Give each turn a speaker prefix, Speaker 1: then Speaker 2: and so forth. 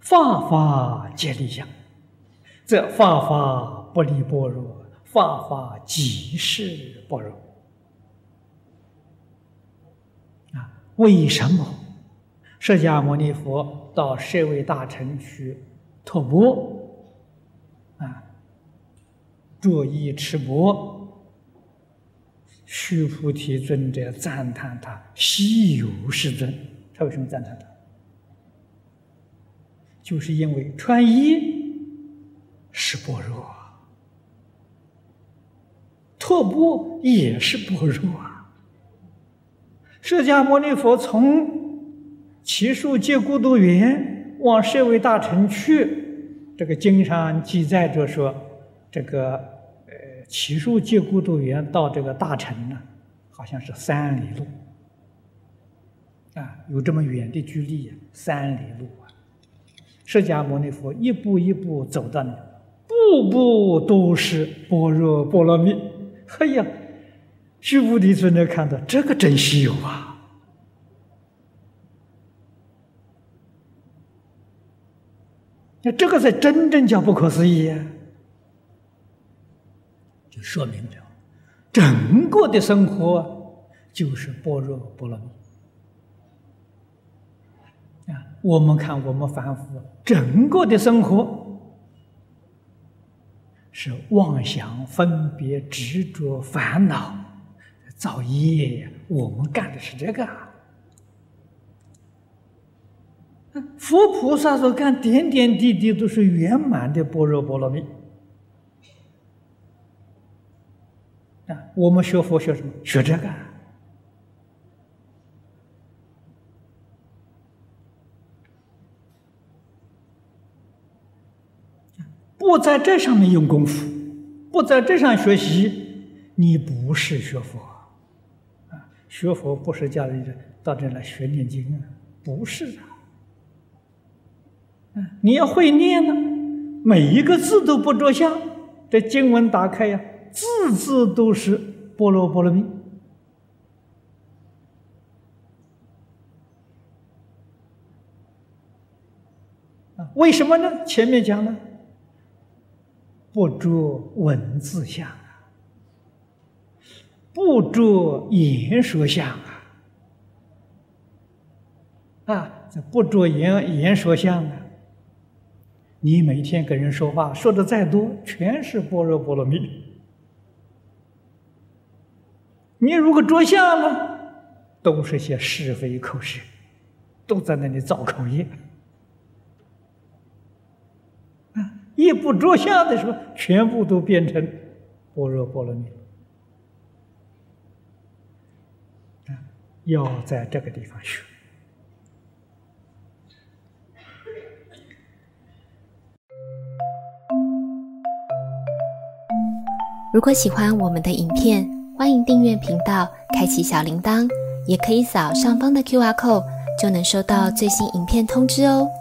Speaker 1: 法法皆利养，则法法不离般若，法法即是般若。为什么释迦牟尼佛到舍卫大城去托钵着衣持钵？须菩提尊者赞叹他稀有世尊。他为什么赞叹他？就是因为穿衣是般若，托钵也是般若啊。释迦牟尼佛从祇树结孤独园往舍卫大城去，这个经上记载着说，这个祇树结孤独园到这个大城呢，好像是3里路有这么远的距离3里路释迦牟尼佛一步一步走到那，步步都是般若波罗蜜。哎呀，须菩提尊者看到这个真稀有啊！那这个才真正叫不可思议啊！就说明了整个的生活就是般若波罗蜜我们看我们凡夫整个的生活是妄想、分别、执着、烦恼、造业我们干的是这个佛菩萨所干点点滴滴都是圆满的般若波罗蜜我们学佛学什么？学这个不在这上面用功夫，不在这上学习，你不是学佛学佛不是叫人到这来学念经不是你要会念呢，每一个字都不着相，这经文打开字字都是般若波罗蜜为什么呢？前面讲了，不着文字相不着言说相这不着言说相你每天跟人说话说的再多，全是般若波罗蜜。你如果着相呢，都是些是非口舌，都在那里造口业一不着相的时候，全部都变成般若波罗蜜要在这个地方学。
Speaker 2: 如果喜欢我们的影片，欢迎订阅频道，开启小铃铛，也可以扫上方的 QR code，就能收到最新影片通知哦。